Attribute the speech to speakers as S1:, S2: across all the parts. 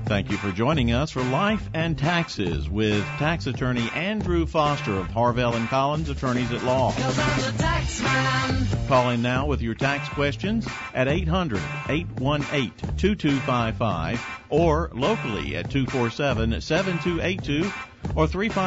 S1: Thank you for joining us for Life and Taxes with tax attorney Andrew Foster of Harvell & Collins, Attorneys at Law.
S2: 'Cause I'm the tax man.
S1: Call in now with your tax questions at 800-818-2255 or locally at 247-7282 or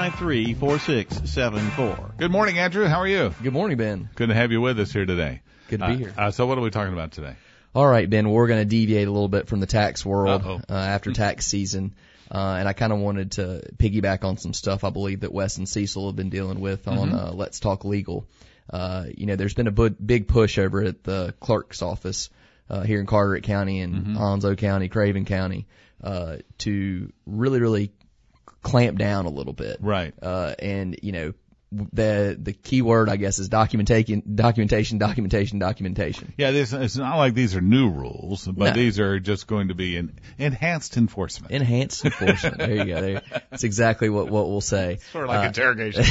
S1: 353-4674.
S3: Good morning, Andrew. How are you?
S4: Good morning, Ben.
S3: Good to have you with us here today.
S4: Good to be here.
S3: So what are we talking about today?
S4: All right, Ben, we're going to deviate a little bit from the tax world
S3: Uh-oh.
S4: After tax season. And I kind of wanted to piggyback on some stuff I believe that Wes and Cecil have been dealing with on Let's Talk Legal. There's been a big push over at the clerk's office here in Carteret County and Onslow County, Craven County, to really clamp down a little bit.
S3: Right.
S4: The key word, I guess, is documentation.
S3: Yeah, it's not like these are new rules, but
S4: No.
S3: these are just going to be enhanced enforcement.
S4: Enhanced enforcement. There you go. That's exactly what we'll say.
S3: Sort of like interrogation.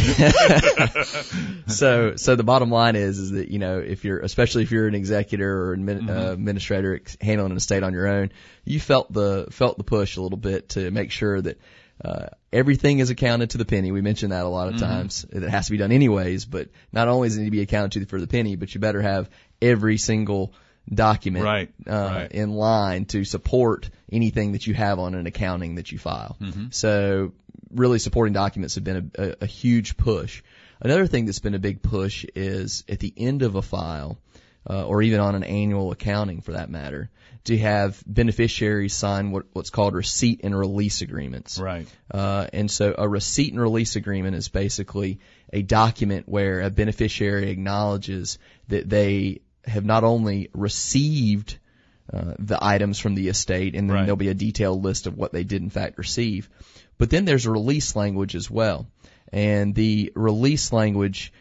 S4: So the bottom line is that, especially if you're an executor or administrator handling an estate on your own, you felt the push a little bit to make sure that everything is accounted to the penny. We mentioned that a lot of times. It has to be done anyways, but not only does it need to be accounted to for the penny, but you better have every single document in line to support anything that you have on an accounting that you file. So really supporting documents have been a huge push. Another thing that's been a big push is at the end of a file, or even on an annual accounting for that matter, to have beneficiaries sign what's called receipt and release agreements.
S3: Right.
S4: And so a receipt and release agreement is basically a document where a beneficiary acknowledges that they have not only received the items from the estate, and then there'll be a detailed list of what they did in fact receive, but then there's release language as well. And the release language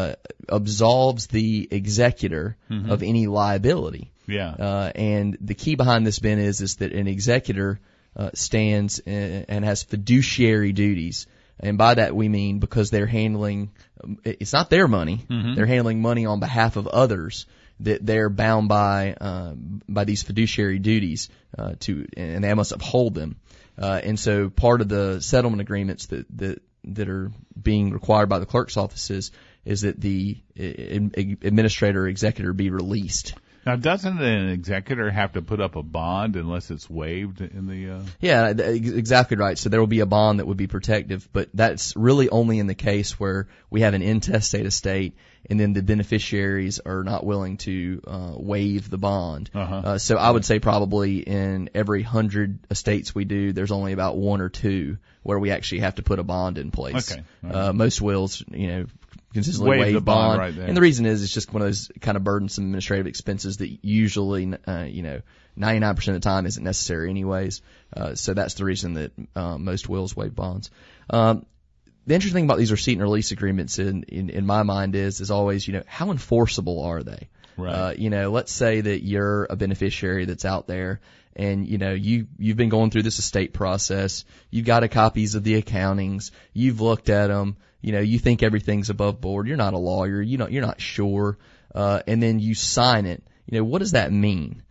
S4: absolves the executor of any liability.
S3: Yeah.
S4: And the key behind this, Ben, is that an executor stands and has fiduciary duties. And by that we mean because they're handling, it's not their money, they're handling money on behalf of others, that they're bound by these fiduciary duties and they must uphold them. And so part of the settlement agreements that are being required by the clerk's offices is that the administrator or executor be released.
S3: Now, doesn't an executor have to put up a bond unless it's waived in the?
S4: Yeah, exactly right. So there will be a bond that would be protective, but that's really only in the case where we have an intestate estate and then the beneficiaries are not willing to waive the bond. So I would say probably in every 100 estates we do, there's only about one or two where we actually have to put a bond in place.
S3: Okay.
S4: Most wills, consistently waive
S3: the bond
S4: bond.
S3: right there.
S4: And the reason is it's just one of those kind of burdensome administrative expenses that usually, 99% of the time isn't necessary anyways. So that's the reason that most wills waive bonds. The interesting thing about these receipt and release agreements in my mind is always, how enforceable are they?
S3: Right.
S4: Let's say that you're a beneficiary that's out there and, you've been going through this estate process. You've got copies of the accountings. You've looked at them. You think everything's above board. You're not a lawyer. You're not sure. And then you sign it. What does that mean?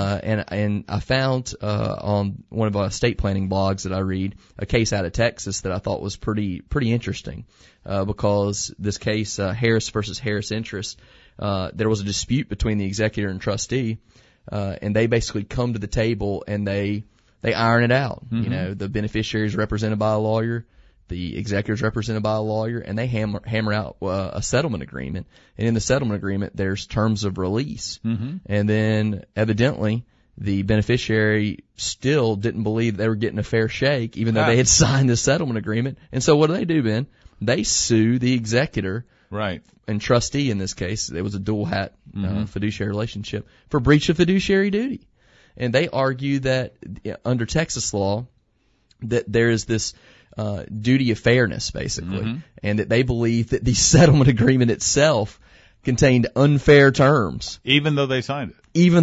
S4: And I found, on one of our estate planning blogs that I read, a case out of Texas that I thought was pretty interesting, because this case, Harris versus Harris Interest, there was a dispute between the executor and trustee, and they basically come to the table and they iron it out. The beneficiary is represented by a lawyer. The executor is represented by a lawyer, and they hammer out a settlement agreement. And in the settlement agreement, there's terms of release. And then evidently the beneficiary still didn't believe they were getting a fair shake, even though they had signed the settlement agreement. And so what do, Ben? They sue the executor.
S3: Right.
S4: And trustee in this case. It was a dual hat fiduciary relationship for breach of fiduciary duty. And they argue that under Texas law that there is this duty of fairness, basically, and that they believe that the settlement agreement itself contained unfair terms.
S3: Even though they signed it.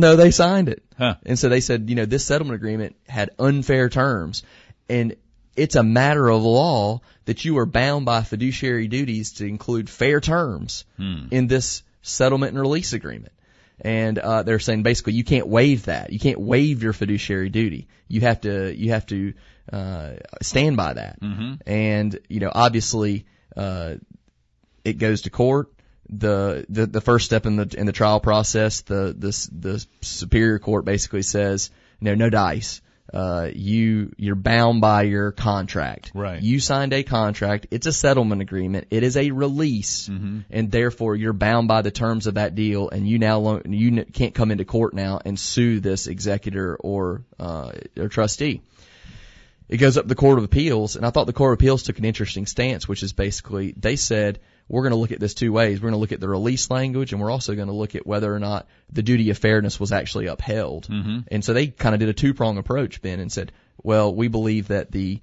S4: Huh. And so they said, this settlement agreement had unfair terms. And it's a matter of law that you are bound by fiduciary duties to include fair terms in this settlement and release agreement. And they're saying basically you can't waive that. You can't waive your fiduciary duty. You have to stand by that. And obviously it goes to court. The first step in the trial process, the superior court basically says no dice. You're bound by your contract.
S3: Right.
S4: You signed a contract. It's a settlement agreement. It is a release, and therefore you're bound by the terms of that deal. And you can't come into court now and sue this executor or trustee. It goes up to the Court of Appeals, and I thought the Court of Appeals took an interesting stance, which is basically they said, we're going to look at this two ways. We're going to look at the release language, and we're also going to look at whether or not the duty of fairness was actually upheld. And so they kind of did a two-prong approach, Ben, and said, well, we believe that the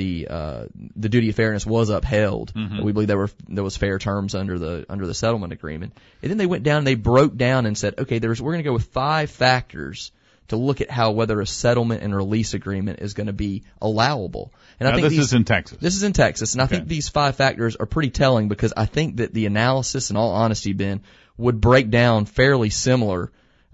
S4: duty of fairness was upheld. We believe there was fair terms under the settlement agreement. And then they went down and they broke down and said, okay, we're going to go with 5 factors to look at whether a settlement and release agreement is going to be allowable. And I think
S3: this is in Texas.
S4: This is in Texas, and I think these 5 factors are pretty telling because I think that the analysis, in all honesty, Ben, would break down fairly similar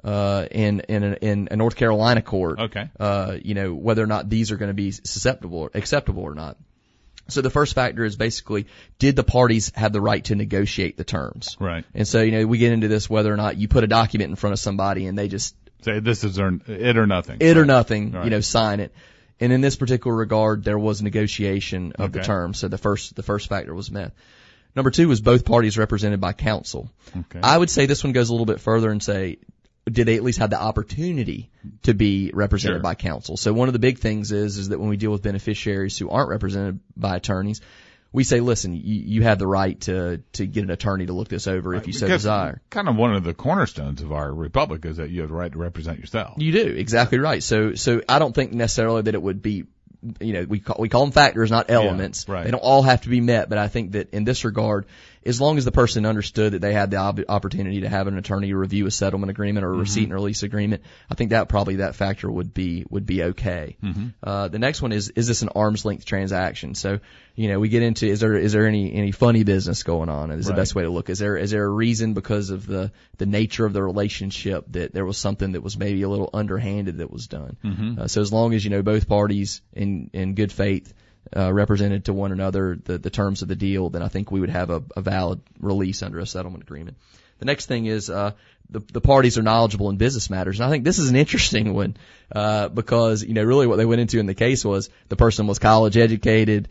S4: in a North Carolina court.
S3: Okay.
S4: Whether or not these are going to be acceptable or not. So the first factor is basically, did the parties have the right to negotiate the terms?
S3: Right.
S4: And so we get into this whether or not you put a document in front of somebody and they just
S3: say this is it or nothing.
S4: It or nothing,
S3: right.
S4: Sign it. And in this particular regard, there was negotiation of the
S3: Okay.
S4: terms. So the first factor was met. Number 2 was both parties represented by counsel.
S3: Okay.
S4: I would say this one goes a little bit further and say, did they at least have the opportunity to be represented
S3: Sure.
S4: by counsel? So one of the big things is that when we deal with beneficiaries who aren't represented by attorneys, we say, listen, you have the right to get an attorney to look this over if you so
S3: Because
S4: desire.
S3: Kind of one of the cornerstones of our republic is that you have the right to represent yourself.
S4: You do, exactly right. So I don't think necessarily that it would be, we call them factors, not elements.
S3: Yeah, right.
S4: They don't all have to be met, but I think that in this regard, as long as the person understood that they had the opportunity to have an attorney review a settlement agreement or a receipt and release agreement, I think that factor would be okay. The next one is this an arm's length transaction? So, we get into, is there any funny business going on? Is the best way to look. Is there a reason because of the nature of the relationship that there was something that was maybe a little underhanded that was done? So as long as, both parties in good faith, represented to one another the terms of the deal, then I think we would have a valid release under a settlement agreement. The next thing is the parties are knowledgeable in business matters, and I think this is an interesting one because really what they went into in the case was the person was college educated,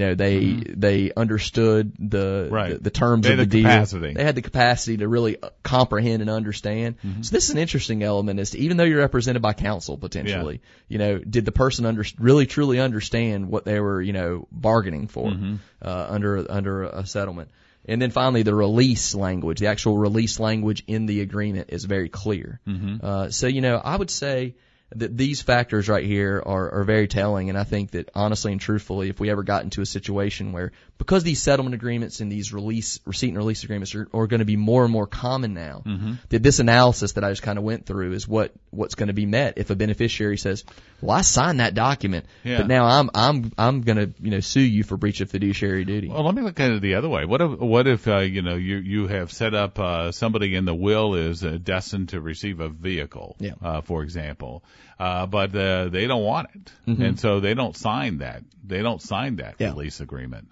S4: they understood the terms of the deal.
S3: Capacity. They
S4: had the capacity to really comprehend and understand. So this is an interesting element is to, even though you're represented by counsel potentially, did the person really truly understand what they were bargaining for under a settlement. And then finally, the release language, the actual release language in the agreement is very clear. So, I would say that these factors right here are very telling. And I think that honestly and truthfully, if we ever got into a situation where, because these settlement agreements and these receipt and release agreements are going to be more and more common now, that this analysis that I just kind of went through is what's going to be met if a beneficiary says, well, I signed that document, but now I'm going to sue you for breach of fiduciary duty.
S3: Well, let me look at it the other way. What if you have set up somebody in the will is destined to receive a vehicle, for example, but they don't want it, and so they don't sign that. They don't sign that release agreement.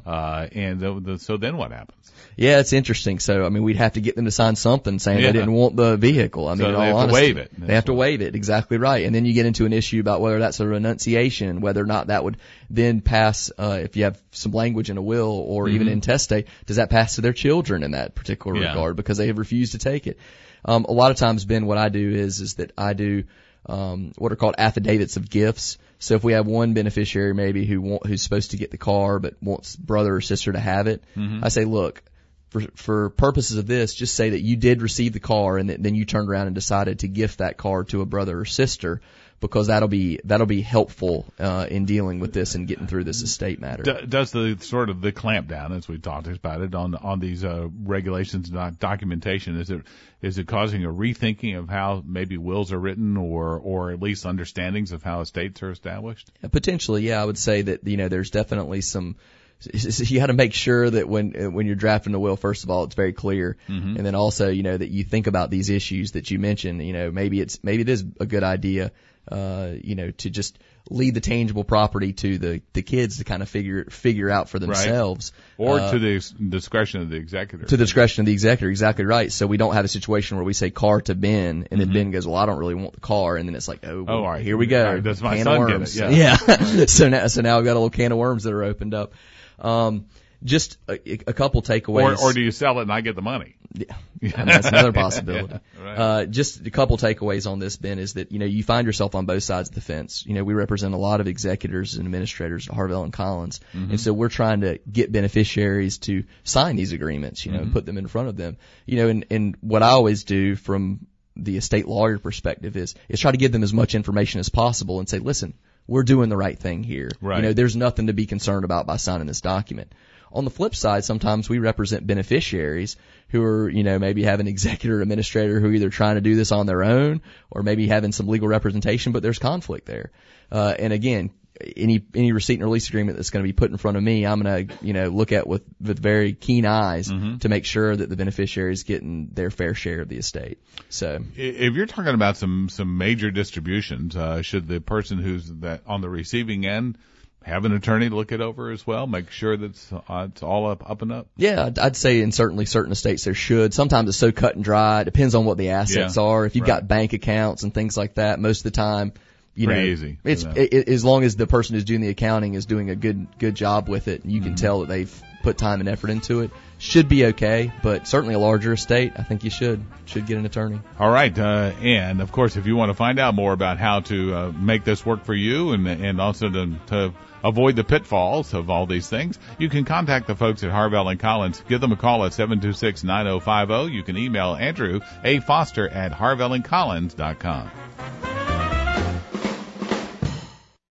S3: So then what happens?
S4: Yeah, it's interesting. So, we'd have to get them to sign something saying they didn't want the vehicle.
S3: So they have to waive it.
S4: They have to waive it. Exactly right. And then you get into an issue about whether that's a renunciation and whether or not that would then pass, if you have some language in a will or even intestate, does that pass to their children in that particular regard because they have refused to take it? A lot of times, Ben, what I do is that I do what are called affidavits of gifts. So if we have one beneficiary maybe who's supposed to get the car but wants brother or sister to have it, I say, look, for purposes of this, just say that you did receive the car and then you turned around and decided to gift that car to a brother or sister, because that'll be helpful in dealing with this and getting through this estate matter.
S3: Does the sort of the clampdown, as we talked about it, on these regulations and documentation, is it causing a rethinking of how maybe wills are written or at least understandings of how estates are established?
S4: Potentially, yeah. I would say that there's definitely some you got to make sure that when you're drafting the will, first of all, it's very clear. Mm-hmm. And then also, that you think about these issues that you mentioned. Maybe it is a good idea, to just leave the tangible property to the kids to kind of figure out for themselves.
S3: Right. Or to the discretion of the executor.
S4: To the discretion of the executor, exactly right. So we don't have a situation where we say car to Ben, and then Ben goes, well, I don't really want the car, and then it's like, all right, here we go.
S3: Right, does my son get it?
S4: Yeah. So now I've got a little can of worms that are opened up. Just a couple takeaways.
S3: Or do you sell it and I get the money?
S4: Yeah. That's another possibility.
S3: Yeah, right.
S4: Just a couple takeaways on this, Ben, is that, you find yourself on both sides of the fence. We represent a lot of executors and administrators at Harvell and Collins. Mm-hmm. And so we're trying to get beneficiaries to sign these agreements, and put them in front of them. And what I always do from the estate lawyer perspective is try to give them as much information as possible and say, listen, we're doing the right thing here.
S3: Right.
S4: There's nothing to be concerned about by signing this document. On the flip side, sometimes we represent beneficiaries who are, maybe have an executor or administrator who are either trying to do this on their own or maybe having some legal representation, but there's conflict there. And again, any receipt and release agreement that's going to be put in front of me, I'm going to, look at with very keen eyes to make sure that the beneficiary is getting their fair share of the estate. So,
S3: if you're talking about some major distributions, should the person who's on the receiving end have an attorney look it over as well, make sure that it's all up and up?
S4: Yeah, I'd say in certainly certain estates there should. Sometimes it's so cut and dry. It depends on what the assets are. If you've got bank accounts and things like that, most of the time,
S3: easy.
S4: It's as long as the person who's doing the accounting is doing a good job with it, and you can tell that they've put time and effort into it, should be okay. But certainly a larger estate, I think you should get an attorney.
S3: All right, and of course, if you want to find out more about how to make this work for you, and also to avoid the pitfalls of all these things, you can contact the folks at Harvell and Collins. Give them a call at 726-9050. You can email Andrew A. Foster at harvellandcollins.com.